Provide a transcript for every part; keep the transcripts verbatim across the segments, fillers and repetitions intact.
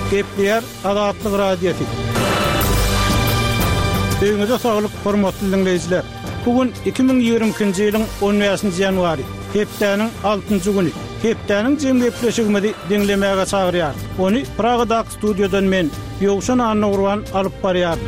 Gepler Azatlyk Radiosu. Öňüňizde saglyk, hormatly dinleýijiler. Bugün iki bin ýigrimkinji ýylyň on beşinji ýanwary, hepdeniň altynjy güni. Hepdeniň jemgypleşigini dinlemäge çagyrýar. Ony Pragadak studiodan men Ýogşan Annurwan alyp barýar.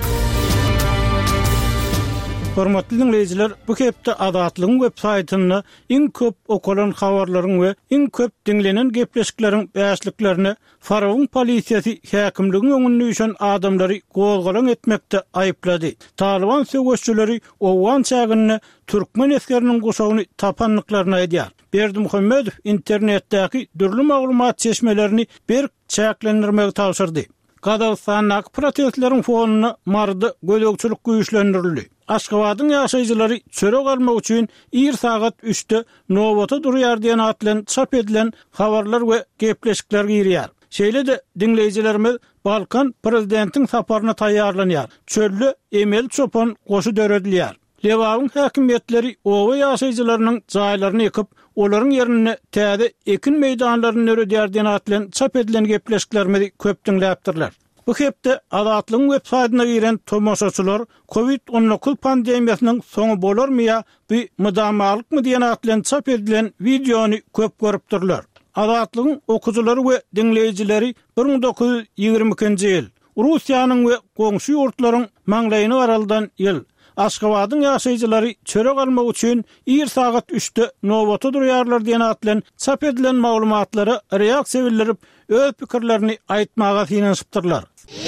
Hormatly dinleýijiler, bu hepde Azatlygyň web saýtyny iň köp okulan habarlaryň we iň köp dinlenen gepleşikleriň bäşliklerini Farawn polisiýasy häkimligiň öňünde ýüşen adamlary gowgalan etmekde aýyplady. Taliban söwüşçüleri owan çagyny türkmen eskeriniň goşagyny tapanlyklaryna edýär. Berdi Muhammedow internetdäki dürli maglumat çeşmelerini bir çäklendirmegi tapşyrdy. Gadastanlyk protestleriň fonuny mardy gödökçülük güýçlendirildi. Aşgabatyň ýaşaýjylary çörek almak üçin ir sagat üçte Nowata durýar diýen atlan çap edilen habarlar we gepleşikler girýär. Şeýle de dinleýijilerimiz Balkan prezidentiň saparyna taýýarlanýar. Çöllü Emel Çopan goşu döredilýär. Lewaň häkimetleri owa ýaşaýjylarynyň jaýlaryny ýykyp, olaryň ýerine täze ekin meýdanlaryny öredýär diýen atlan çap edilen gepleşiklerimizi köp dinläpdirler. Bu hepde Azatlygyň web saýtyna giren tomoşaçylar covid on dokuz pandemiýasynyň soňy bolarmy ýa bu mydamlykmy diýen atlan çap edilen videony köp görüpdirler. Azatlygyň okujylary we dinleýijileri bir ming dokuz ýüz ýigrimekinji ýyl Russiýanyň we goňşy ýurtlaryň maňlaýyny araldan ýyl Aşgabatyň ýaşaýjylary çörek almak üçin ir sagat üçte Nowata durýarlar diýen atlan çap edilen maglumatlary reaksiýa bildirip öz pikirlerini aýtmaga finansipdirler.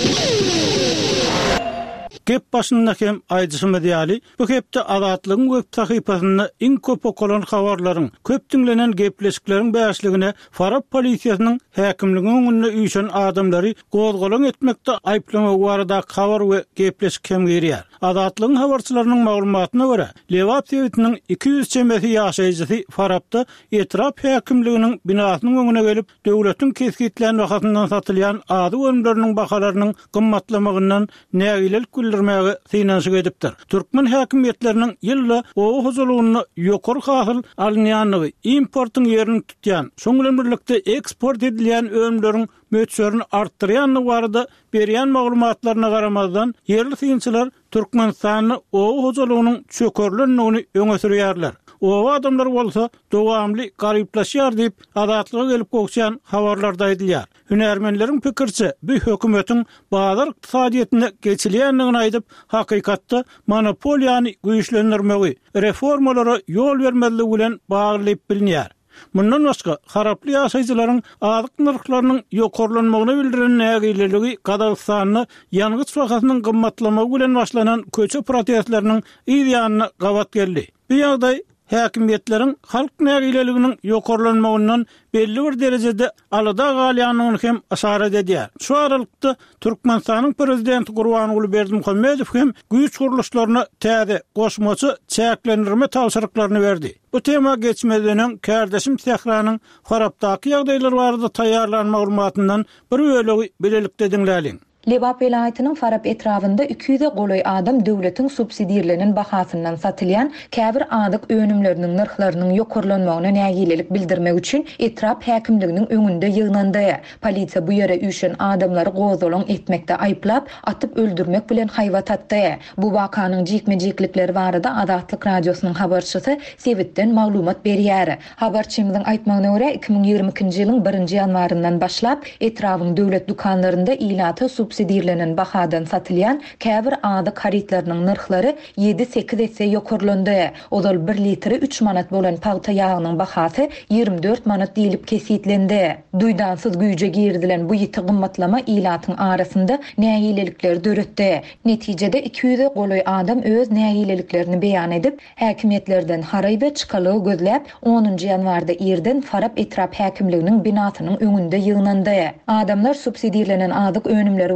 Gep başynda hem aýdyşymy diýäli, bu hepde Azatlygyň web sahypasyny iň köp okulan habarlaryň, köp dinlenen gepleşikleriň bäşligine Farab polisiýasynyň häkimligiň öňünde ýüşen adamlary gowgalan etmekde aýplamak barada habar we gepleşik hem girýär. Azatlygyň habarçylarynyň maglumatyna görä, Lewap sewitiniň iki ýüz çemesi ýaşaýjysy Farabda etrap häkimliginiň binasynyň öňüne gelip, döwletiň kesgitlen wagtyndan satylýan ady ölümleriniň bahalarynyň gymmatlamagynyň nägilelik bildirmäge synanşyk edipdir. Türkmen häkimetleriniň ýylla owa huzurlugyny ýokary hasyl alynýanlygy, importyň ýerini tutýan, şoňla birlikde eksport edilýän ölümleriň möçlerini arttyrýanlygy barada berýän maglumatlaryna garamazdan ýerli synçylar Türkmenistany owa huzurlugynyň çökerlendigini öňe sürýärler. Owa adamlar bolsa dowamly garyplaşýar diýip Azatlyga gelip gokşan habarlarda edilýär. Hünärmenleriň pikirçe, bu hökümetiň bazar iqtisadiýetine geçilýändigini aýdyp, hakykatda monopoliýany güýçlendirmegi, reformalara ýol bermezligi bilen baglyp bilinýär. Mundan başga, haraply ýaşaýjylaryň azyk narhlarynyň ýokarlanmagyny bildiren nägileligi Gadagstanyny ýangıç wakatynyň gymmatlamagy bilen başlanan köçe protestleriniň ýygyanyna gawat geldi. Bu ýagdaý häkimetleriň halk nägileliginiň ýokarlanmagyndan belli bir derejede alada galýanyny hem aşarat edýär. Şu aralykda Türkmenistanyň prezidenti Gurbanuly Berdimuhammedow hem güýç guruluşlaryna täze goşmaçy çäklendirme tapşyryklaryny berdi. Bu tema geçmeden kardeşim Tehranyň Farabdaky ýagdaýlar barada taýýarlanan maglumatyndan bir bölegi bilelikde dinläliň. Lewap vilayatynyň Farab etrafynda iki yüze goloy adam döwletiň subsidiýalenen bahasyndan satylýan käbir adyk önümleriniň narhlarynyň ýokarlanmagyna nägilelik bildirmek üçin etrap häkimliginiň öňünde ýygnandy. Polisiýa bu ýere üşen adamlary gowzalan etmekde aýplap, atyp öldürmek bilen haýwat atdy. Bu wakanyň jikmejiklikleri barada Azatlyk radiosynyň habarçysy Sewitden maglumat berýär. Habarçymyzyň aýtmagyna görä iki bin ýigrimekinji ýylyň birinji ýanwarynyň başlap etrawyň döwlet dukanlarynda ilaty subsidiýalenen bahadan satylýan käbir adyk haritlarynyň narhlary ýedi sekiz etse ýokarlandy. Odal bir litri üç manat bolan paýta ýagynyň bahasy ýigirmi dört manat diýilip kesitlendi. Duýdansyz güýje girdilen bu ýeti gymmatlama ilatyň arasynda nägilelikler döretdi. Netijede iki yüze goloy adam öz nägileliklerini beýan edip, häkimetlerden haray we çykalygy gözläp onunji ýanwarda ýerden Farab etrap häkimliginiň binasynyň öňünde ýygnandy. Adamlar subsidiýalenen adyk önümleri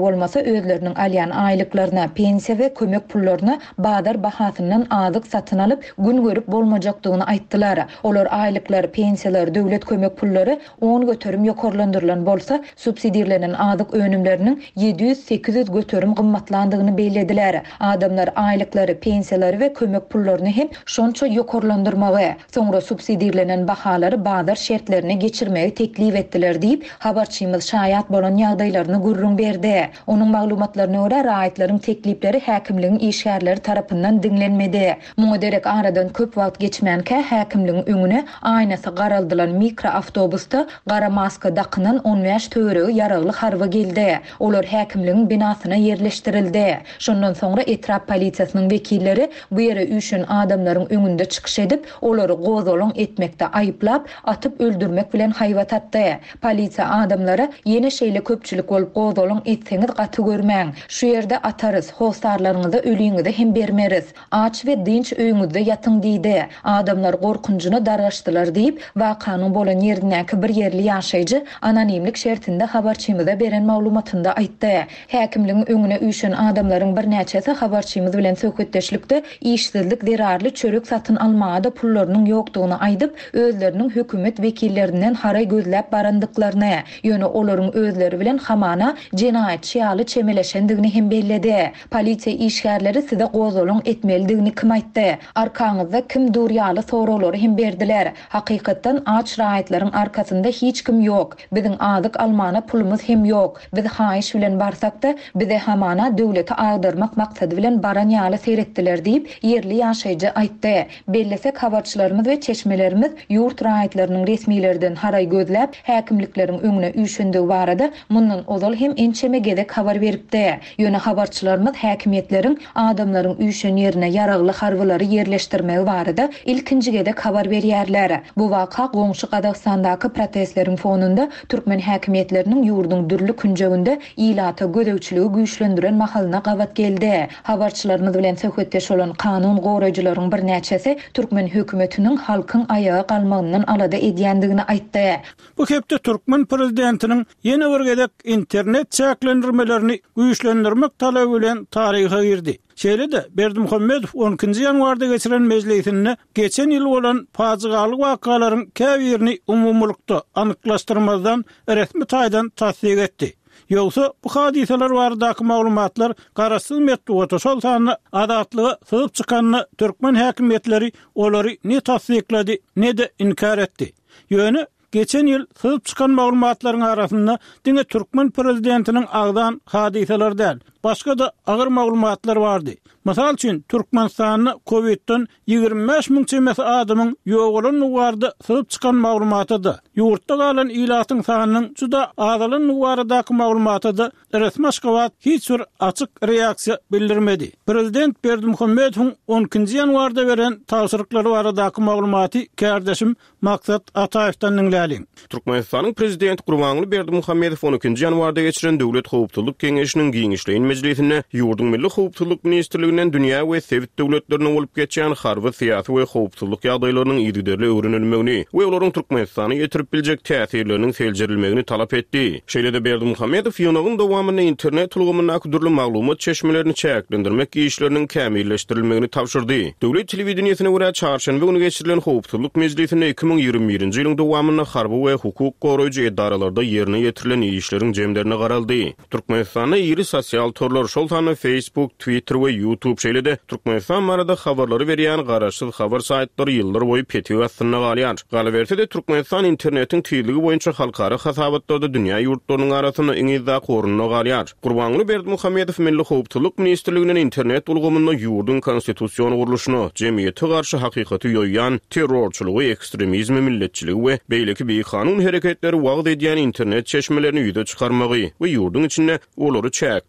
bolmasa özleriniň alýan aýlyklaryna, pensiýa we kömek pullaryna bazar bahasyndan azyk satyn alyp gün görüp bolmajakdygyny aýtdylar. Olar aýlyklar, pensiýalar, döwlet kömek pullary on göterim ýokarlandyrylan bolsa, subsidiýalenen azyk önümleriniň yedi yüz sekiz yüz göterim gymmatlandygyny beýlediler. Adamlar aýlyklary, pensiýalary we kömek pullaryny hem şonça ýokarlandyrmagy, soňra subsidiýalenen bahalary bazar şertlerini geçirmegi teklif etdiler diýip habarçymyz şaýat bolan ýagdaýlaryny gurrun berdi. Onuň maglumatlaryna görä raýatlaryň teklipleri häkimligiň işgärleri tarapyndan diňlenmedi. Muňa derek aradan köp wagt geçmänkä häkimligiň öňüne aýnasy garaldylan mikroawtobusda gara maska dakynan on beş töweregi yaragly harba geldi. Olar häkimligiň binasyna yerleştirildi. Şondan soňra etrap polisiýasynyň wekilleri bu ýere üçin adamlaryň öňünde çykyş edip, olary gozalaň etmekde aýyplap, atyp öldürmek bilen haýbat atdy. Polisiýa adamlara ýene şeýle köpçülik bolup gozalaň etseňiz gaty görmäň. Şu ýerde atarys, howsarlaryňyza ölüňizi hem bermeriz. Aç we dinç öýüňizde ýatyň diýdi. Adamlar gorkunjyny dargaşdylar diýip wakanyň bolan ýerdinäki bir ýerli ýaşaýjy anonimlik şertinde habarçymyza beren maglumatynda aýtdy. Häkimligiň öňüne üçin adamlaryň bir näçesi habarçymyz bilen söhbetdeşlikde işsizlik zerarly çörek satyn almada pullarynyň ýokdugyny aýdyp, özleriniň hökümet wekillerinden haray gözläp barandyklaryny, ýöne olaryň özleri bilen hamana jenaýat şiýaly çemeleşendigini hem belledi. Polisiýa işgärleri size gozalaň etmelidigini kim aýtdy? Arkaňyzda kim durýaly soraglary hem berdiler. Hakykatdan aç raýatlaryň arkasynda hiç kim ýok. Biziň azyk almana pulumuz hem ýok. Biz haýyş bilen barsak da bize hamana döwleti agdarmak maksady bilen baran ýaly seyretdiler diýip ýerli ýaşaýjy aýtdy. Bellesek habarçylarymyz we çeşmelerimiz ýurt raýatlarynyň resmiýlerden haray gözläp häkimlikleriň öňüne üçündigi barada mundan ozal hem ençeme gedek habar beripdi. Ýöne habarçylarymyz häkimiýetleriň adamlaryň üçin ýerine yaragly harwylary yerleşdirmegi barada ilkinji gedek habar berýärler. Bu waka goňşy Gadastandaky protestleriň fonunda türkmen häkimiýetleriniň ýurdun dürli künjeginde ilata gödäwçiligi güýçlendiren mahalyna gabat geldi. Habarçylarymyz bilen söhbetdeş bolan kanun goraýjylaryň bir näçesi türkmen hökümetiniň halkyň ayağa galmagyndan alada edýändigini aýtdy. Bu hepde Türkmen prezidentiniň ýene bir gedek internet çäklendirmelerini güýçlendirmek talaby bilen taryha girdi. Şeýle-de Berdimuhammedow on ikinji ýanwarda geçiren mejlisinde geçen ýyl bolan fazygaly wakalaryň käbirini umumlukda anyklaşdyrmazdan resmi taýdan tasdik etdi. Ýogsa bu hadiseler baradaky maglumatlar garaşsyz metduata şoltany adatlygy syzyp çykanyny türkmen häkimiýetleri olary ne tasdiklady, ne de inkar etdi. Ýöne geçen ýyl syzyp çykan maglumatlaryň arasynda diňe türkmen prezidentiniň agdan hadiseler däl, başga da agyr maglumatlar bardy. Mysal üçin Türkmenistanyny Covid'den ýygrimi beş miň çemesi adamyň ýogulyny nugarda syzyp çykan maglumatydy. Ýurtda galan ilatyň sanynyň juda azalyny nugardaky maglumatydy. Resmi Aşgabat hiç bir açyk reaksiýa bildirmedi. Prezident Berdimuhammedow on ikinji ýanwarda beren tawsyrlyklary baradaky maglumaty kärdeşim Maksat Ataýewden dinläliň. Türkmenistanyň prezidenti Gurbanguly Berdimuhammedow on ikinji ýanwarda geçiren Döwlet Howpsuzlyk Keňeşiniň giňişleýin mejlisinde ýurdun milli howpsuzlyk ministrliginden dünýä we sewit döwletleriniň bolup geçýän harby syýasy we howpsuzlyk ýagdaýlarynyň ýygyderli öwrenilmegini we olaryň Türkmenistany ýetirip biljek täsirleriniň seljerilmegini talap etdi. Şeýle-de Berdimuhammedow ýygynyň dowamyny internet ulgamyna durly maglumat çeşmelerini çäklendirmek işleriniň kämilleşdirilmegini tapşyrdy. Döwlet telewizionysyna görä çarşamba güni geçirilen howpsuzlyk mejlisinde iki miň ýygrimi birinji ýylyň dowamyny harby we hukuk goraýjy edaralarda ýerine ýetirilen işleriň jemlerini garaldy. Türkmenistanyň ýyry sosial torlar şoltany Facebook, Twitter we YouTube şeýle-de Türkmenistan barada habarlary berýän garaşsyz habar saýtlary ýyllar boýy petiw astyna galýar. Galaberse-de Türkmenistan internetiň tüýligi boýunça halkara hasabatlarda dünýä ýurtlarynyň arasyna iňizda gorunyna galýar. Gurbanguly Berdimuhammedow milli howpsuzlyk ministrliginiň internet ulgamyna ýurdun konstitusiýon guruluşyny, jemgyýete garşy hakykaty ýoýan terrorçylygy, ekstremizmi, milletçiligi we beýleki bir kanun hereketleri wagt edýän internet çeşmelerini ýüze çykarmagy we ýurdun içinde olary çäklendirmek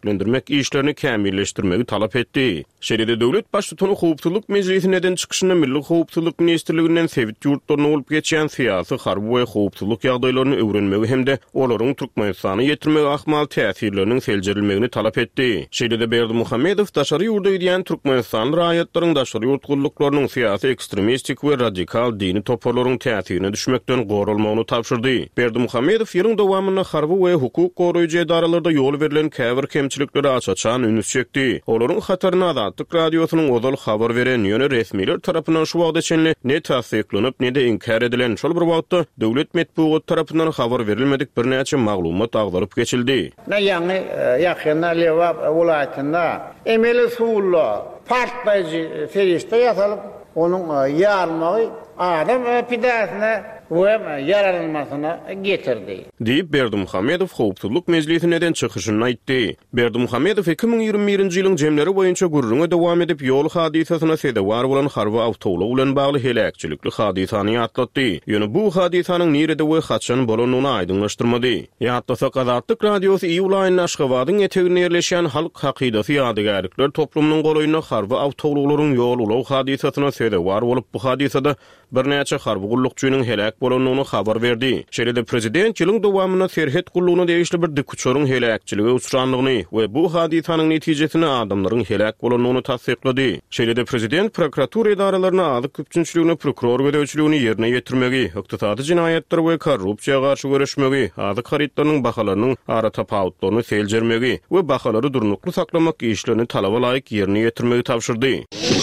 etmek işlerini kämilleşdirmegi talap etdi. Şeride döwlet başlygyny howpsuzlyk meclisinden çykyşyna Milli Howpsuzlyk Ministrliginden sewit ýurtlaryna bolup geçen siyasy harby we howpsuzlyk ýagdaýlaryny öwrenmegi hemde olaryň Türkmenistany ýetirmegi ahmal täsirleriniň seljerilmegini talap etdi. Şeride Berdimuhammedow daşary ýurda ýürýän Türkmenistan raýatlarynyň daşary ýurtgullarynyň siyasy ekstremistik we radikal dini toparlaryň täsirine düşmekden gorulmagyny tapşyrdy. Berdimuhammedow ýylyň dowamyna harby we hukuk goraýjy edaralarda ýol berilen käbir kemçilikleri açaçan ünüs çekdi. Olaryň hataryna Azatlyk radiosynyň ozal habar beren ýöne resmiler tarapyndan şu wagtda çenli ne tasdiklanyp ne de inkar edilen şol bir wagtda döwlet medeniýet tarapyndan habar berilmedik bir näçe maglumat agdaryp geçildi. Ne ýa-ni ýakynda Lewap welaýatynda emeli suwullar partlaýjy ferişte ýasalyp onuň ýarmagy adam pidasyna we yararlanmasyna getirdi. Diýip Berdimuhammedow howpsuzlyk meclisinden çykyşyny aýtdy. Berdimuhammedow iki bin ýygrimi birinji ýylyň jemleri boýunça gurruna dowam edip ýol hadisasyna sebäp bolan harby awtowluk bilen bagly helakçylikli hadisany ýatlatdy. Ýöne bu hadisanyň nirede we haçan bolanyny aýdynlaşdyrmady. Ýatlasak Azatlyk radiosy iýulaýyň Aşgabatyň etegine ýerleşen halk hakydasy ýadygärlikler toplumynyň golaýyna harby awtowluklaryň ýol ulaw hadisasyna sebäp bolup bu hadisada bir näçe harby gullukçynyň helak bolanyny habar berdi. Şeride prezident ýylyň dowamyna serhet gullugyny degişli bir dikuçoryň helakçylygy uçranlygyny we bu hadisanyň netijesini adamlaryň helak bolanyny tasdiklady. Şeride prezident prokuratura edaralaryna azyk köpçünçiligini prokuror gödäwçiligini ýerine ýetirmegi, ykdysady jinaýatlar we korrupsiýaga garşy görüşmegi, azyk haritlarynyň bahalarynyň ara tapawutlaryny seljermegi we bahalary durnukly saklamak işlerini talaba laýyk ýerine ýetirmegi tapşyrdy.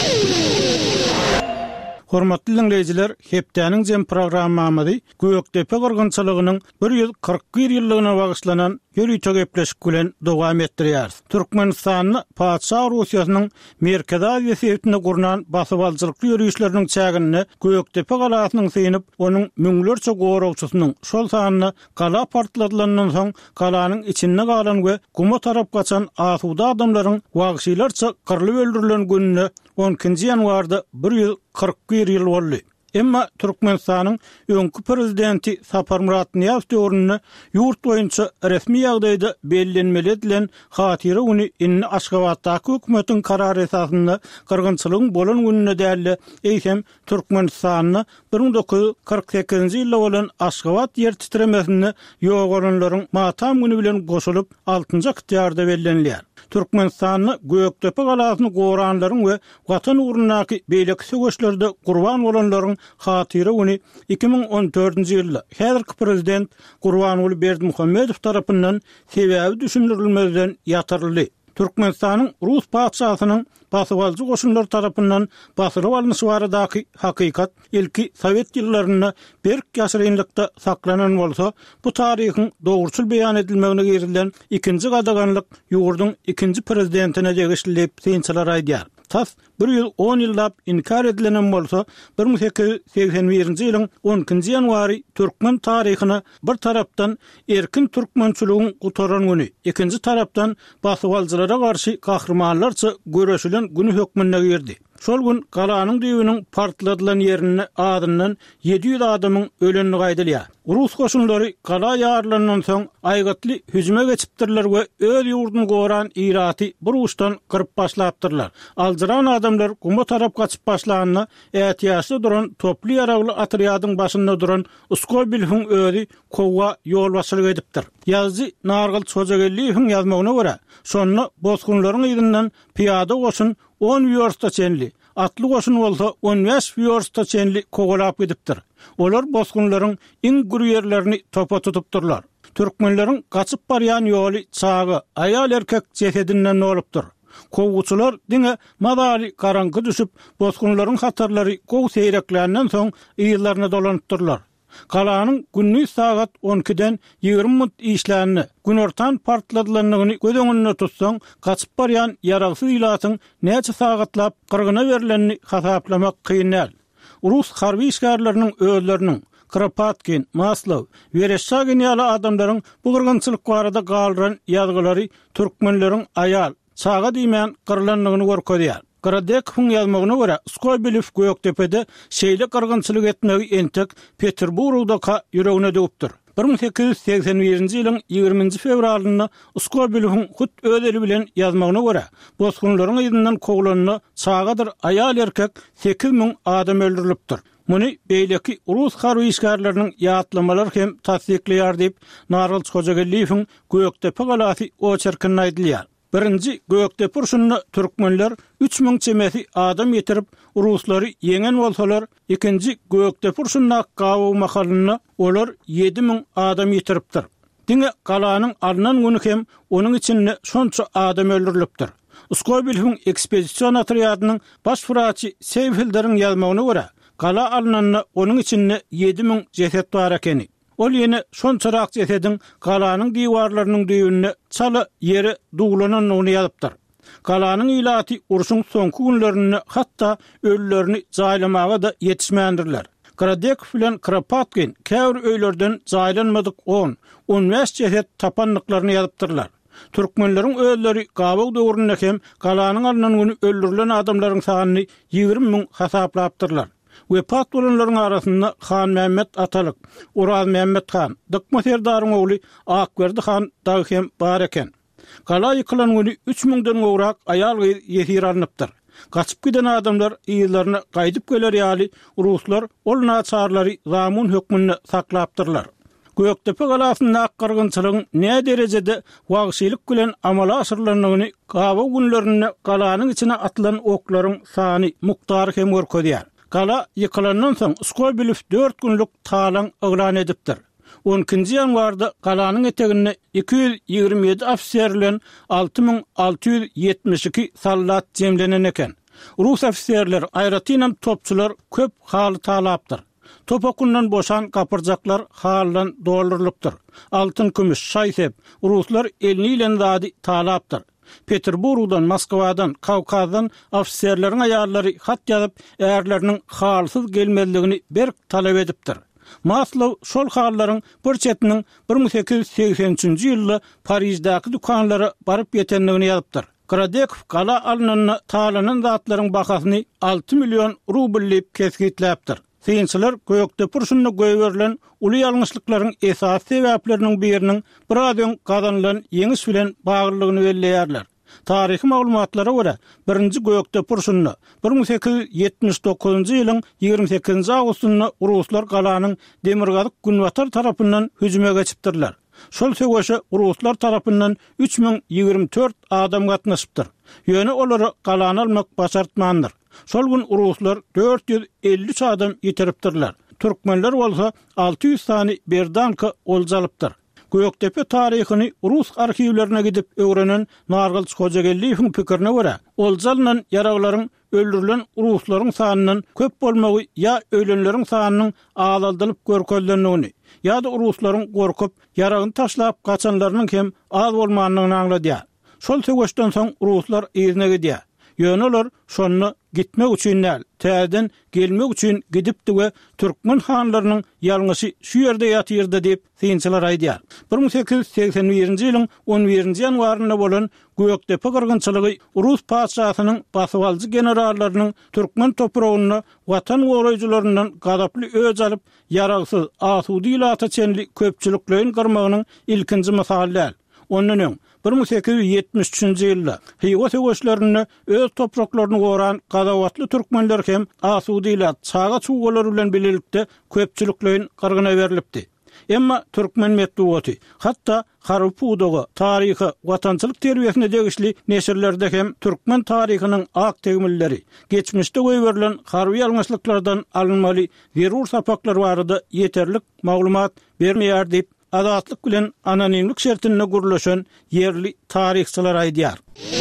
Hormatly dinleyijiler, hepdäniň jem programmamy Gökdepe gyrgynçylygynyň bir ýüz kırk bir ýyllygyna bagyşlanan ýörüýçe gepleşik bilen dowam etdirýär. Türkmenistanyň Paçsa Russiýasynyň Merkezi Aziýa sewtine gurnan basyp aljylykly ýörüýüşleriniň çägini Gökdepe galasynyň synyp, onuň müňlerçe gorawçysynyň şol sanyny gala partladylandan soň galanyň içinde galan we guma tarap gaçan asuda adamlaryň wagşylarça kyrlyp öldürilen gününe on ikinji ýanwarda bir ýüz kırk bir ýyl boldy. Emma Türkmenistanyň öňkü prezidenti Saparmurat Niýazow döwründe ýurt boýunça resmi ýagdaýda bellenmeli edilen hatyra uny inni Aşgabatdaky hökümetiň karary esasynda gyrgynçylygyň bolan gününe däli eýsem Türkmenistanyň bir bin dokuz ýuz kırk sekizinji ýylda bolan Aşgabat ýer titremesini ýogalanlaryň matam günü bilen goşulyp altynjy ýarda bellenilýär. Türkmenistanyň Gökdepe galasyny goranlaryň we watan ugrundaky beýlekçi göçlerde gurban bolanlaryň hatyra uny iki bin on dördünji ýylda häzirki prezident Gurbanuly Berdimuhammedow tarapyndan sebäbi düşündirilmezden ýatyryldy. Türkmenistanyň Rus padşahynyň basyp aljy goşunlar tarapyndan basyryp alynýy baradaky hakykat ilki Sowet ýyllaryna berk ýaşyrynlykda saklanan bolsa, bu taryhyň dogruçul beýan edilmegine gerilen ikinji gadaganlyk ýurdun ikinji prezidentine degişli synçylar aýdýar. Tas bir ýyl on ýyllap inkar edilen bolsa, bir bin sekiz ýüz seksen birinji ýylyň on ikinji ýanwary türkmen taryhyna bir tarapdan erkin türkmençiligiň gutaran güni, ikinji tarapdan basyp aljylara garşy gahrmanlarça göreşilen güni hökmüne girdi. Şol gün galanyň düýbüniň partladylan ýerine adyndan ýedi ýüz adamyň ölenini gaýdylýar. Rus goşunlary gala ýarlandan soň aýgatly hüjüme geçipdirler we öz ýurduny goran iraty bir uçdan kırıp başlapdyrlar. Aldyran adamlar guma tarap gaçyp başlanyny ätiýasy duran toply ýaragly atryadyň başynda duran Uskobilhiň özi kowa ýol başlyk edipdir. Ýazgy Nargyl Çojagelliýewiň ýazmagyna görä, şonu bozgunlaryň ýygynyň piýada goşun on ýörsta çenli, atly goşun bolsa on beş ýörsta çenli kogalap gidipdir. Olar bozgunlaryň iň gür ýerlerini topa tutupdyrlar. Türkmenleriň gaçyp barýan ýoly çagy aýal erkek jesedinden bolupdyr. Kowguçylar diňe madaly garaňky düşüp, bozgunlaryň hatarlary gow seyreklerinden soň ýyllaryna dolanypdyrlar. Galanyň günni sagat on ikiden ýygrimi minut işlerini, gün ortan partladylanlygyny göz öňünde tutsaň, gaçyp barýan ýaragsyz ýylatyň näçe sagatlap gyrgyna berilenini hasaplamak kynýar. Rus harby işgärleriniň özleriniň Kropotkin, Maslov, Vereshchagin ýaly adamlaryň bu gyrgynçylyk barada galyran ýazgylary türkmenleriň aýal, çaga diýmän gyrlanlygyny görkezýär. Gradekowň ýazmagyna görä, Skobilov Gökdepede şeýle gyrgynçylyk etmegi entek Peterburgda ýüregine döwüpdir. bir ming sekiz ýüz seksen birinji ýylyň ýygrymynjy fevralynda Skobelowň hut özeli bilen ýazmagyna görä, bozgunlaryň ýyzyndan koglanyny çagadyr aýal erkek sekiz ming adam öldürilipdir. Muny beýleki Rus harby işgärlerini ýatlamalary hem tasdikleýär diýip Nargylç Hojagelliýewiň Göktepe galasy oçerkinde aýdylýar. Birinji Göktepe urşunyny türkmenler üç ming çemesi adam ýetirip ruslary ýeňen bolsalar, ikinji Göktepe urşunyna gawy mahalyny olar ýedi ming adam ýetiripdir. Diňe galanyň arnan güni hem onuň içinde şonça adam öldürilipdir. Skobelowň ekspedisiýon otryadynyň baş fıraçy Seyfilder'in ýazmagyna görä, gala alnanyny onuň içinde ýedi ming jeset bar ekeni. Ol ýene şonçarak jesediň galanyň diwarlarynyň düýünne çala ýeri duglanyny ýazypdyr. Galanyň ilaty urşuň soňky günlerini hatda ölülerini jaýlamaga da ýetişmändirler. Kradek bilen Kropotkin käwr öýlerden jaýlanmadyk on on beş jeset tapanlyklaryny ýazypdyrlar. Türkmenleriň ölleri gabaw döwründe hem galanyň alnan güni öldürilen adamlaryň sanyny ýygrimi ming hasaplapdyrlar. Wepat bolanlaryň arasynda Han Mehmet Atalyk, Uraz Mehmet Han, Dykma Serdaryň ogly Akberdi Han da hem bar eken. Gala ýykylan güni üç mingden gowrak aýal ýetir alnypdyr. Gaçyp giden adamlar ýyllaryna gaýdyp geler ýaly ruslar ol naçarlary zamun hökmüni saklapdyrlar. Göktepe galasynda akkyrgynçylygyň ne derejede wagşylyk bilen amala asyrlanyny gabaw günlerinde galanyň içine atylan oklaryň sany muktary hem görkezýär. Gala ýykylandan soň Skobelew dört günlük talan eglan edipdir. on ikinji ýanwarda galanyň etegine iki ýüz ýygrimi ýedi ofisier bilen alty ming alty ýüz ýetmiş iki sallat jemlenen eken. Rus ofisierler, aýratynam topçular köp haly talapdyr. Topokundan boşan kapırjaklar haldan doldurulypdyr. Altın kümüş şaýsep ruslar elini ile zady talapdyr. Peterburgdan, Moskwadan, Kawkazdan ofisierleriň aýallary hat ýazyp ärleriniň halsyz gelmezligini berk talap edipdir. Maslow şol hallaryň bir çetiniň bir ming sekiz ýüz seksençinji ýylda Parisdäki dukanlara baryp ýetenligini ýazypdyr. Kradekov gala alnanyny talanan zatlaryň bahasyny alty million rubllep kesgitläpdir. Synçylar Göktepe urşunyna göýberilen uly ýalňyşlyklaryň esas sebäpleriniň biriniň birazdan gazanylan ýeňiş bilen baglylygyny belleýärler. Taryhy maglumatlara görä, birinji Göktepe urşunyna bir ming sekiz ýüz ýetmiş dokuzynjy ýylyň ýygrimi sekizinji awgustynda ruslar galanyň Demirgazyk Günwatar tarapyndan hüjüme geçipdirler. Şol söwüşe ruslar tarapyndan üç ming ýygrimi dört adam gatnaşypdyr. Ýöne olary galany almak başartmandyr. Şol gün ruslar dört ýüz elli üç adam ýetiripdirler. Türkmenler bolsa alty ýüz sany berdanka oljalypdyr. Göktepe taryhyny Rus arhiwlerine gidip öwrenen Nargylç Hojagelliýewiň pikirine görä, oljalynan ýaraglaryň öldürilen ruslaryň sanynyň köp bolmagy ýa ölenleriň sanynyň azaldylyp görkezlenýäni, ýa-da ruslaryň gorkup ýaragyny taşlap gaçanlarynyň hem az bolmanyny aňladýar. Şol söwüşden soň ruslar ýerine gidýär. Ýöneler şonu gitmek üçin näl, täzeden gelmek üçin gidipdi we türkmen hanlarynyň ýalňysy şu ýerde ýatyrdy diýip synçylar aýdýar. bir ming sekiz ýüz seksen birinji ýylyň on birinji ýanwarynda bolan Göktepe gyrgynçylygy Rus paçasynyň basywaljy generallarynyň türkmen topragyna watan goraýjylaryndan gadaply öz alyp ýaragsyz asudy ýylata çenli köpçüliklerin gyrmagynyň ilkinji misaly. Ondan bir ming sekiz ýüz ýetmiş üçinji ýylda Hygo söwüşlerini öz topraklaryny goran gadawatly türkmenler hem asudylar çaga çuwgalar bilen bilelikde köpçüliklerin gyrgyna berilipdi. Emma türkmen medeniýeti hatda Harpudoga taryhy watançylyk terbiýesine degişli neşirlerde hem türkmen taryhynyň ak tegmilleri, geçmişde goýberilen harby ýalňyşlyklardan alınmaly zerur sapaklar barada ýeterlik maglumat bermeýär diýip azatlyk bilen anonimlik şertine gurulşan yerli taryhçylar aýdýar.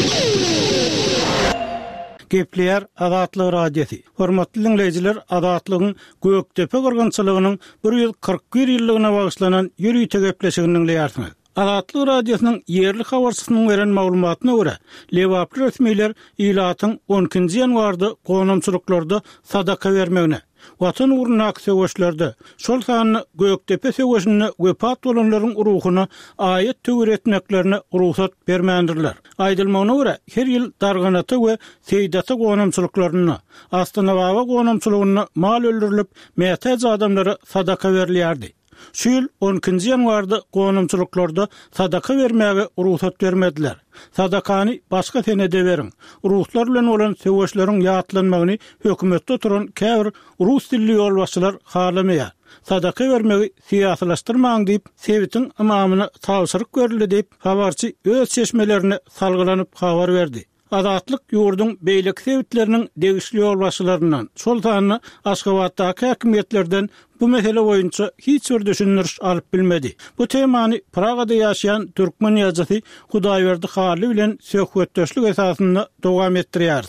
Gepleýär Azatlyk radiosi. Hormatly dinleýijiler, Azatlygyň Göktepe gyrgynçylygynyň bir ýüz kırk bir ýyllygyna bagyşlanan ýürüýte gepleşigini dinleýärsiniz. Azatlyk radiosynyň yerli habarçysynyň beren maglumatyna görä, Lewaply resmiler ýylatyň on ikinji ýanwarda gonamçylyklarda sadaka bermegine, watan uğruna söwüşlerde şol sanyny Göktepe söwüşine wepat bolanlaryň ruhyna aýat töwer etmeklerine ruhsat bermändirler. Aýdylmagyna görä, her ýyl darganaty we seýdata gonamçylyklaryna, Astana baba gonamçylygyna mal öldürilip, mätäz adamlara sadaka berilýärdi. Şu ýyl on ikinji ýanwarda gonumçylyklarda sadaka bermäge ruhsat bermediler. Sadakany başga senede beriň. Ruhlar bilen bolan söwüşleriň ýatlanmagyny hökümetde oturan käbir rus dilli ýolbaşçylar halamaýar. Sadaka vermegi siýasalaşdyrmaň diýip Sewitin imamyna tawşyryk berildi diýip habarçy öz çeşmelerini salgylanyp habar berdi. Azatlyk ýurdun beýlik sewitleriniň degişli ýolbaşçylaryndan Sultanyny Aşgabatdaky häkimetlerden bu mesele boýunça hiç bir düşünürüş alyp bilmedi. Bu temany Pragada ýaşaýan türkmen ýazgysy Hudaýberdi Haly bilen söhbetdeşlik esasynda dowam etdirýär.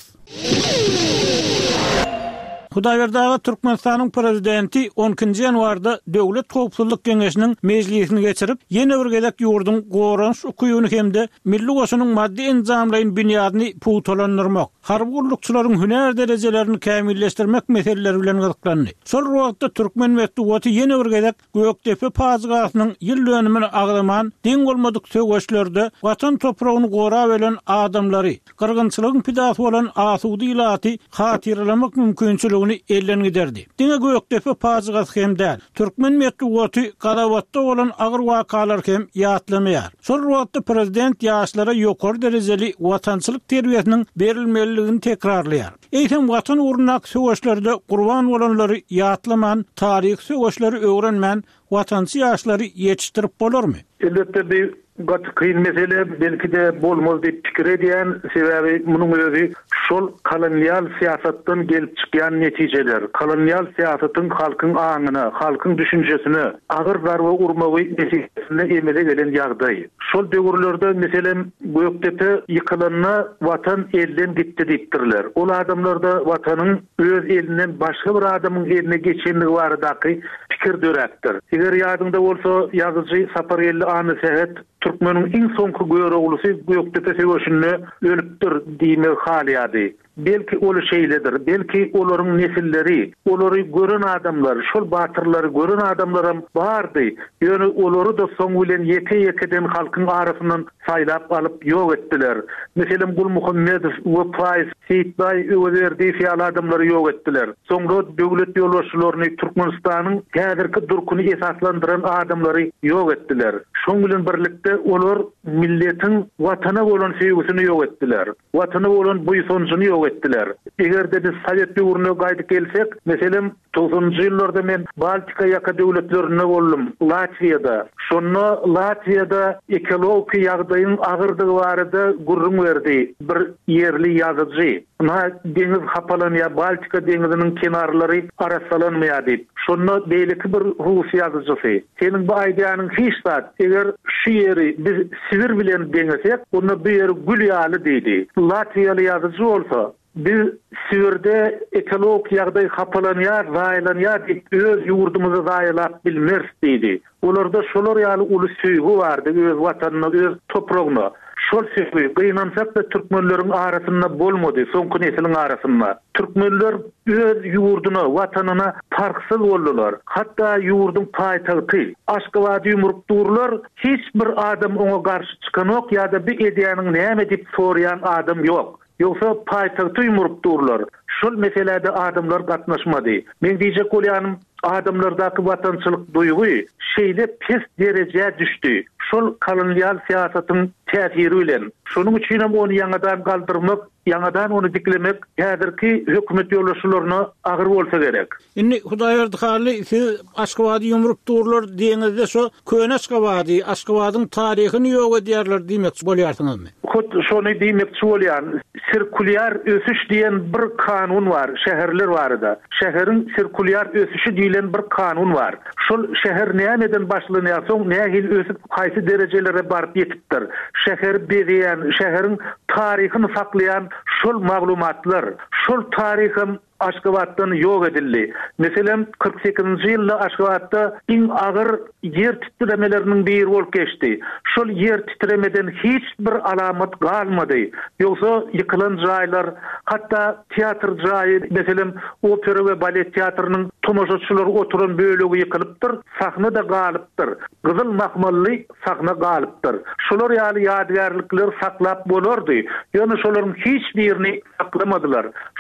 Hudaýberdaga Türkmenistanyň prezidenti on ikinji ýanwarda Döwlet Howpsuzlyk Geňeşiniň mejlisini geçirip, ýene bir gezek ýurdun goranç ukyýuny hemde milli goşunyň maddi enzamlaryň binýadyny puwtalandyrmak, harby gullukçylaryň hüner derejelerini kämilleşdirmek meseleleri bilen gyzyklandy. Şol wagtda Türkmen medeniýeti ýene bir gezek Gökdepe pazygasynyň ýyl dönümini agdaman diň bolmadyk söwüşlerde watan topragyny gora bilen adamlary, gyrgynçylygyň pidasy bolan asudy ilaty hatyrlamak mümkinçiligi ellen giderdi. Diňe Gökdepe pazygasy hem däl. Türkmen medeniýeti Garabatda bolan agyr wakalar hem ýatlamaýar. Şol wagtda prezident ýaşlara ýokary derejeli watançylyk terbiýesiniň berilmeligini tekrarlaýar. Eýsem watan urunak söwüşlerde gurban bolanlary ýatlaman, taryh söwüşleri öwrenmän watançy ýaşlary ýetişdirip bolarmy? Elbetde bir gat kıyın mesele belki de bolmaz diýip pikir edýän sebäbi munyň özi şol kolonial siýasatdan gelip çykýan netijeler. Kolonial siýasatyň halkyň aňyna, halkyň düşünjesine agyr garba urmagy neticesinde emele gelen ýagdaý. Şol döwürlerde meselem Gökdepe ýykylanyna watan elden gitdi diýipdirler. Ol adamlarda watanyň öz elinden başga bir adamyň eline geçenligi baradaky pikir döräkdir. Eger ýadyňda bolsa ýazyjy Saparelli Amy Sehet Türkmeniň iň soňky göre oglusy Gökdepe söwüşünde ölüpdir diýmek halýady. Belki ol şeýledir, belki olaryň nesilleri, olary gören adamlar, şol batyrlary gören adamlaram bardy. Ýöne olary da soň bilen ýeke-ýekeden halkyň arasyndan saýlap alyp ýok etdiler. Meselem Gul Muhammedow, Wefaiz, Seyitbaý, öwerdi fiýal adamlary ýok etdiler. Soňra döwlet ýolbaşçylaryny Türkmenistanyň häzirki durkuny esaslandyran adamlary ýok etdiler. Şoň bilen birlikde olar milletiň watana bolan sevgisini ýok etdiler. Watana bolan buýsunçyny ýok etdiler. Egerde biz Sowet döwrüne gaýdyp gelsek, meselem togsonunjy ýyllarda men Baltika ýaka döwletlerine boldum, Latviýada. Şonda Latviýada ekologiýa ýagdaýyň agyrdygy barada gurrun berdi bir ýerli ýazyjy. Na deňiz hapalanýa, Baltika deňiziniň kenarlary arasalanmaýar diýip. Şonda beýleki bir rus ýazyjysy. Senin bu aýdýanyň hiç zat, eger şu ýeri biz Sibir bilen deňesek, onda bu ýer Gülýaly diýdi. Latviýaly ýazyjy bolsa, biz Sibirde ekolog ýagdaý hapalanýar, zaýlanýar diýip öz ýurdumyzy zaýlap bilmers diýdi. Olarda şolar ýaly uly süýgi bardy, öz watanyna, öz topragyna. Şol süýgi gynansak da türkmenleriň arasynda bolmady, soňky nesiliň arasynda. Türkmenler öz ýurduna, watanyna farksyz boldular. Hatda ýurdun paýtagty Aşgabat ýumrup durlar, hiç bir adam oňa garşy çykanok ýa-da bir edýäniň näme diýip soraýan adam ýok. Yoksa paýtagty ýumrup durlar. Şol meselede adamlar gatnaşmady. Men diýjek bolýanym, adamlardaky watançylyk duýgy şeýle pes derejeye düşdi. Şol kolonial siýasatyň täsiri bilen. Şonuň üçin hem onu ýangadan galdyrmak, ýangadan onu diklemek häzirki hökümet ýolbaşçylaryna agyr bolsa gerek. Indi Hudaýberdi Haly siz Aşgabaty ýumrup durlar diýeňizde şo köne Aşgabaty, Aşgabatyň taryhyny ýok edýärler diýmekçi bolýarsyňyzmy? Hut şonu diýmekçi bolýan, sirkulyar ösüş diýen bir kanun var, şäherler barada. Şäheriň sirkulyar ösüşi diýilen bir kanun var. Şol şäher nämeden başlanýar, soň nähil ösüp haýsy derejelere baryp ýetipdir. Şäher beýän, şäheriň taryhyny saklayan şol maglumatlar, şol taryhym Aşgabatdan ýok edildi. Meselem kırk sekizinji ýylda Aşgabatda iň agyr ýer titremeleriniň biri bolup geçdi. Şol ýer titremeden hiç bir alamat galmady. Ýogsa ýykylan jaýlar, hatda teatr jaýy, meselem opera we balet teatrynyň tomoşaçylary oturan bölegi ýykylypdyr, sahna da galypdyr. Gyzyl mahmally sahna galypdyr. Şolar ýaly ýadgarlyklar saklap bolardy. Ýöne şolaryň hiç birini saklamadylar.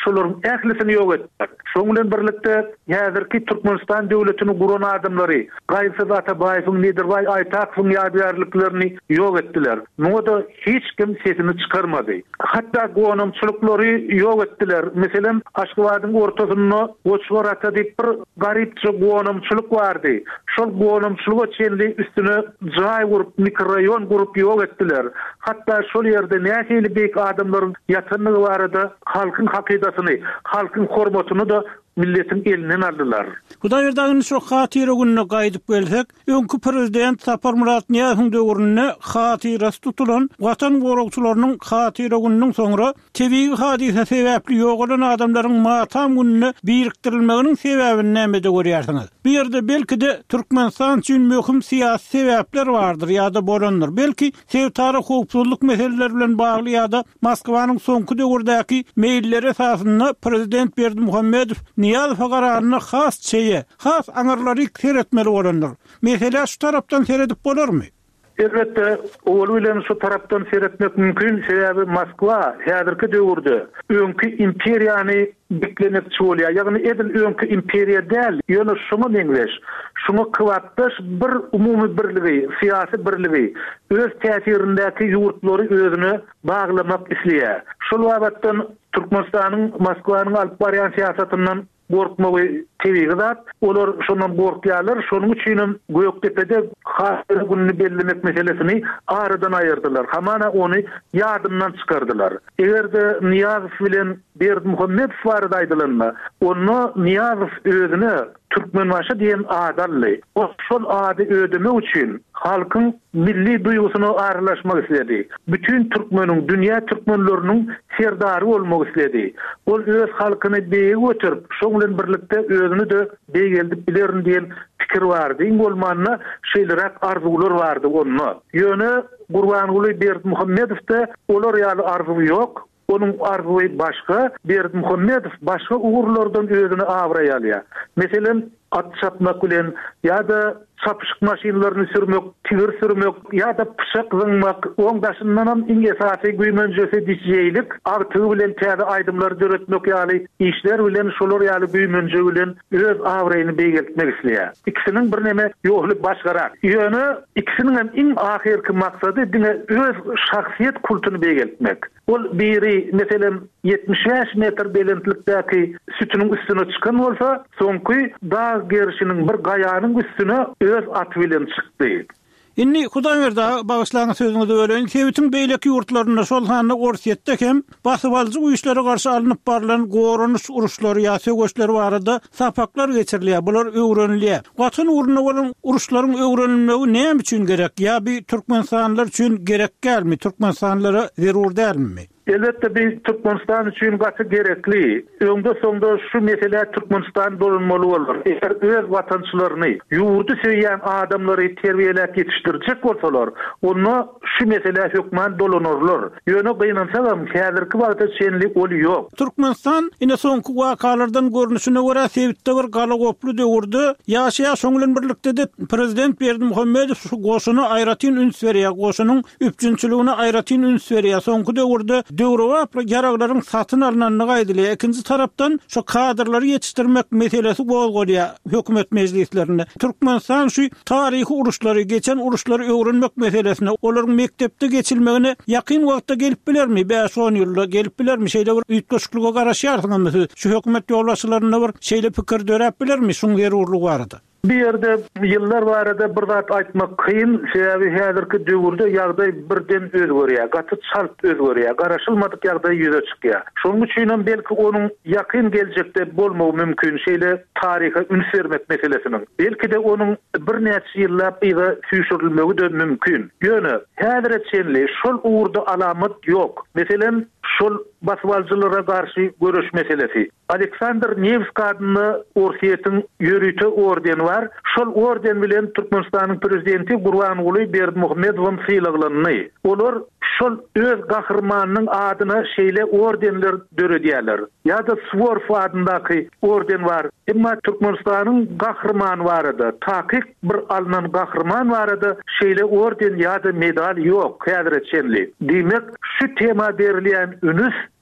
şolaryň ählisini ýok etdiler. Şoň bilen birlikde häzirki Türkmenistan döwletini guran adamlary Gaýsy Atabaýewiň, Nedirbaý Aýtakowyň ýadygarlyklaryny ýok etdiler. Noda hiç kim sesini çykarmady. Hatda gonamçylyklary ýok etdiler. Meselem Aşgabatyň ortasyna Goçwar ata diýip bir garypça gonamçylyk bardy. Şol gonamçylyga çenli üstüne jaý gurup, mikrorayon gurup ýok etdiler. Hatda şol ýerde nähili beýik adamlaryň ýatanlygy barada halkyň hakydatyny, halkyň hormatyny da milletin elinden aldılar. Hudaýerdagyny şu hatyra gününe gaýdyp gelsek, öňkü prezident Sapar Murat Niýazowyň döwründe hatyrasy tutulan watan goragçylarynyň hatyra gününiň soňra tebigi hadise sebäpli ýok bolan adamlaryň matam gününe birikdirilmeginiň sebäbini nämede görýärsiňiz? Bu ýerde belki de Türkmenistan üçin möhüm siýasy sebäpler bardyr ýa-da bolandyr. Belki sevtara howpsuzlyk meseleleri bilen bagly ýa-da Moskwanyň soňky döwürdäki meýilleri esasynda prezident Berdimuhammedow Niýazow gararyna has çeýe, has aňarlary seretmeli bolandyr. Mesele şu tarapdan seredip bolarmy? Elbette ol bilen şu tarapdan seretmek mümkin. Sebäbi Moskwa häzirki döwürde öňkü imperiýany beklenip çolýar. Ýagny edil öňkü imperiýa däl, ýöne şunu meňleş. Şunu kıwatdaş bir umumy birligi, syýasy birligi, öz täsirindäki ýurtlary özüne baglamak isleýär. Şol wagtdan Türkmenistanyň Moskwanyň alyp barýan syýasatyndan gorkmagy tebigi zat, olar şondan gorkýarlar. Şonuň üçin Göktepe'de hatyra gününi bellemek meselesini aradan aýyrdylar. Hamana onu ýadymdan çykardylar. Egerde Niýazow bilen Berdimuhammedow barada aýdylanma, onu Niýazow özüne Türkmenbaşy diýen adally. O şol ady ödemek üçin halkyň milli duýgusyny aralaşmak istedi. Bütün Türkmeniň, dünýä türkmenleriniň serdary bolmak istedi. Ol öz halkyny beýe götürüp, şoň bilen birlikde özüni de beýgeldip bilerin diýen pikir bardy. Iň bolmanyna şeýlerak arzuwlar bardy onu. Ýöne Gurbanguly Berdimuhammedowda olar ýaly arzuwy ýok. Onun arzuwy başga, Berdimuhammedow başga uğurlardan özüni awraýalýar. Meselen at çapmak bilen ýa-da çapyşyk maşinalaryny sürmek, tigir sürmek ýa-da pyşak zıngmak, oňdaşyndan hem iň esasy güýmenjesi diýjeklik, artygy bilen täze aýdymlar döretmek ýaly işler bilen şolar ýaly güýmenje bilen öz awraýyny beýgeltmek isleýär. İkisiniň bir neme ýokly başgarak. Ýöne ikisiniň hem iň ahirki maksady diňe öz şahsiýet kultuny beýgeltmek. Ol biri meselem yetmiş beş metr belentlikdäki sütüniň üstüne çykan bolsa, soňky dağ gerişiniň bir gaýanyň üstüne öz aty bilen çykdy. Inni Hudaýerda bagyşlaryň sözüňizde ölen Sewitiň beýleki ýurtlaryna şol handa Orsiýetde hem basybaljy uýuşlara garşy alınıp barılan goranyş uruşlary ýa söwgeçleri barada sapaklar geçirilýär. Bular öwrenilýär. Watan uruna bolan uruşlaryň öwrenilmegi näme üçin gerek? Ýa bir Türkmenistanlylar üçin gerek gelmi? Türkmenistanlylara zerur dälmi? Elbette bir Türkmenistan üçün gaty gerekli. Öňde soňda şu mesele Türkmenistan bolunmaly bolar. Eger öz watançylaryny, ýurdu söýýän adamlary terbiýelep ýetişdirjek bolsalar, onu şu mesele hökman dolanurlar. Ýöne gynansalam häzirki wagtda şenlik ol ýok. Türkmenistan ine soňky wakalardan görnüşine görä Sewitde bir galagoply döwürde ýaşaýan şoň bilen birlikde de prezident Berdimuhammedow şu goşuny aýratyn üns berýär, goşunyň üpjünçiligine aýratyn üns berýär. Soňky döwürde döwrewaply jaraglaryň satyn alynanyny gaýdylýar. Ikinji tarapdan şu kadrlary ýetişdirmek meselesi bolgolýar hökümet mejlislerinde. Türkmenistan şu taryhy uruşlary, geçen uruşlary öwrenmek meselesine, olaryň mektepde geçilmegine ýakyn wagtda gelip bilermi? beş on ýylda gelip bilermi? Şeýle bir üýtgeçlikle garaşýarsyňyz. Şu hökümet ýolbaşçylaryna bir şeýle pikir dörep bilermi? Şuň zerurlygy barada. Bir yerde yıllar barada bir zat aytmak kıyın, sebebi häzirki döwürde ýagdaý birden özgörýär, gaty çalt özgörýär, garaşylmadyk ýagdaý ýüze çykýar. Şonuň üçin belki onuň ýakyn geljekde bolmagy mümkin, şeýle taryha üns bermek meselesiniň. Belki de onuň bir näçe ýyllap ýa süýşürilmegi de mümkin. Ýöne häzir etçenli şol uğurda alamat ýok. Meselen şol basbalcılara garşy görüş meselesi. Aleksandr Nevskiy adly Orsiýetiň ýörüte ordeni var. Şol orden bilen Türkmenistanyň prezidenti Gurbanguly Berdimuhammedowyň syýlyglaryny. Olar şol öz gahrmanynyň adyna şeýle ordenler döredýärler. Ýa-da Suvorov adyndaky orden var. Emma Türkmenistanyň gahrmany barada, takyk bir alynan gahrman barada şeýle orden ýa-da medal ýok, häzir etçenli. Diýmek şu tema berilýän ünüs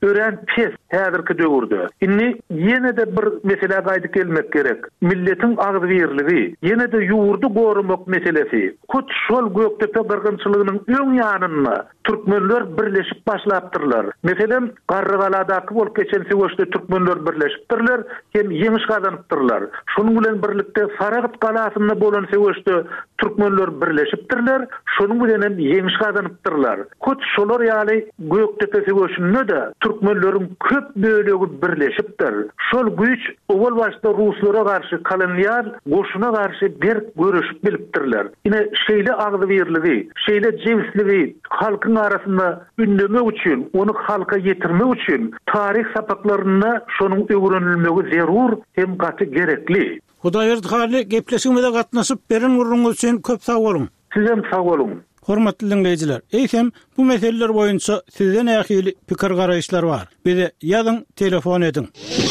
ören pes häzirki döwürde. Inni ýene de bir mesele gaýdy gelmek gerek. Milletin agzyrlygy, ýene de ýurdu gorumak meselesi. Kut şol Göktepe gyrgynçylygynyň öň ýanyna türkmenler birleşip başlapdyrlar. Meselem Garrygaladaky bolup geçen sewçde türkmenler birleşipdirler, hem ýeňiş gazanypdyrlar. Şonuň bilen birlikde Saragat galasynda bolan sewçde türkmenler birleşipdirler, şonuň bilen hem ýeňiş gazanypdyrlar. Kut şolar ýaly Göktepe sewçünde de türkmenleriň köp bölegi birleşipdir. Şol güýç owal başda ruslara garşy kolonial goşuna garşy bir görüşüp bilipdirler. Ine şeýle agzybirligi, şeýle jewsligi halkyň arasynda ünlemek üçin, onu halka ýetirmek üçin tarih sapaklaryna şonuň öwrenilmegi zerur hem gaty gerekli. Hudaýar hali gepleşigimizde gatnaşyp beren urruňyz üçin köp sag bolun. Sizem sag bolun. Hormatly dinleyijiler, eýsem bu meseleler boýunça sizden ähili pikir garaýşlar bar. Bize ýazyň, telefon edin.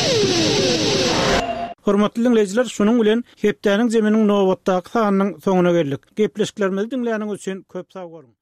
Hormatly dinleyijiler, şunuň bilen hepdäniň jeminiň nowatdaky sanynyň soňuna geldik. Gepleşiklerimizi dinleýäniňiz üçin köp sag bolun.